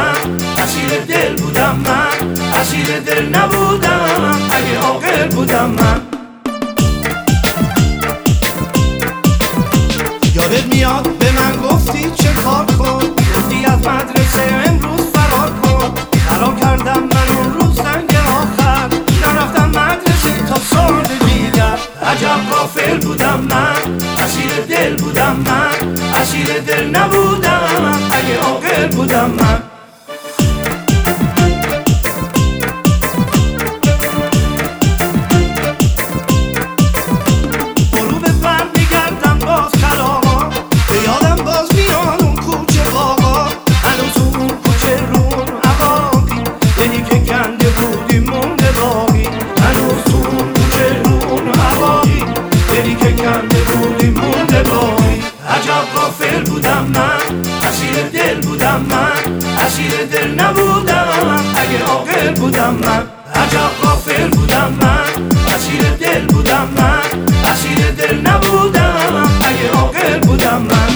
من، اسیر دل بودم من، اسیر دل نبودم اگه عاقل بودم من. یادت میاد به من گفتی چه کار کن، گفتی از مدرسه امروز فرار کن. فرار کردم من اون روز سنگ آخر، نرفتم مدرسه تا سال دیگر. عجب غافل بودم من، اسیر دل بودم من، اسیر دل نبودم اگه عاقل بودم من. غافل بودم من، اسیر دل بودم من، اسیر دل نبودم اگه عاقل بودم من. عجب غافل بودم من، اسیر دل بودم من، اسیر دل نبودم اگه عاقل بودم من.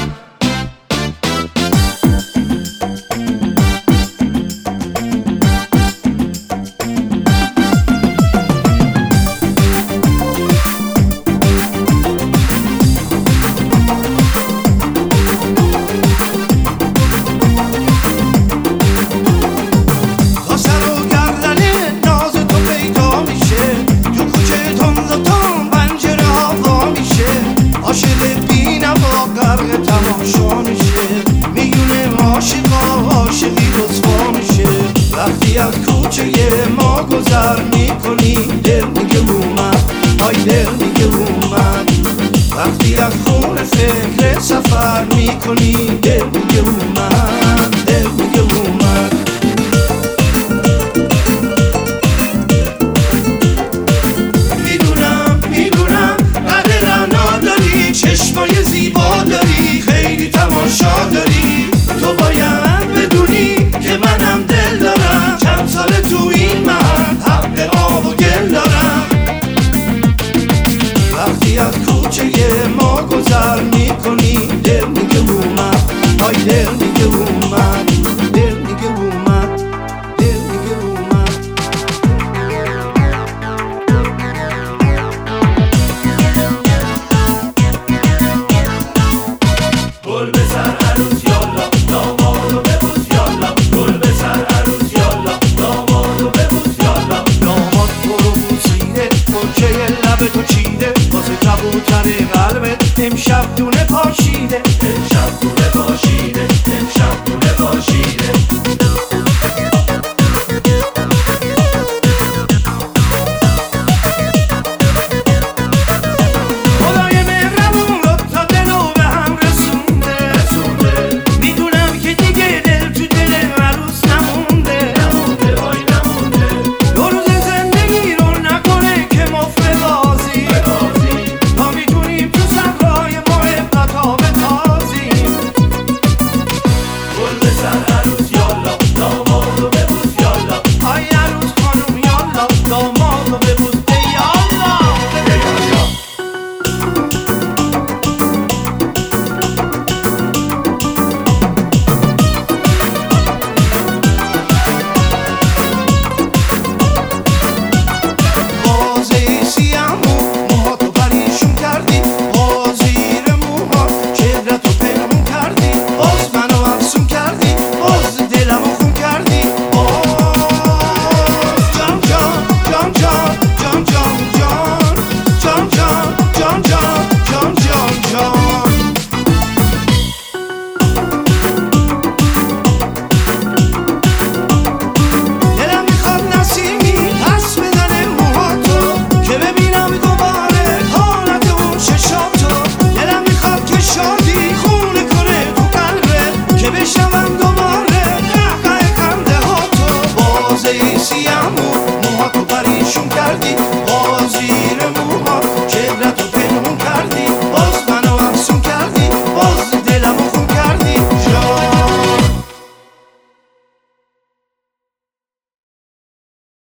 وقتی از کوچه ما گذر میکنی دل میگه اومد، آی دل میگه اومد. وقتی از خونه فکر سفر میکنی دل میگه اومد، دل میگه اومد. میدونم قدر نداری، چشمای زیبا داری، خیلی تماشا داری. تو باید بدونی که منم دل دارم، چند سال تو این محل حق آب و گل دارم. وقتی از کوچه ما گذر میکنی دل میگه اومد، آی دل میگه اومد، دل میگه اومد، دل میگه اومد. گل بزن عروس یالا، دامادو ببوس یالا. گل بزن عروس یالا، دامادو ببوس یالا. داماد تو رو بوسیده، گلچه لب تو چیده، واسه کبوتر قلبت امشب دونه پاشیده، امشب دونه پاشیده، امشب دونه پاشیده. موهاتو پریشون کردی،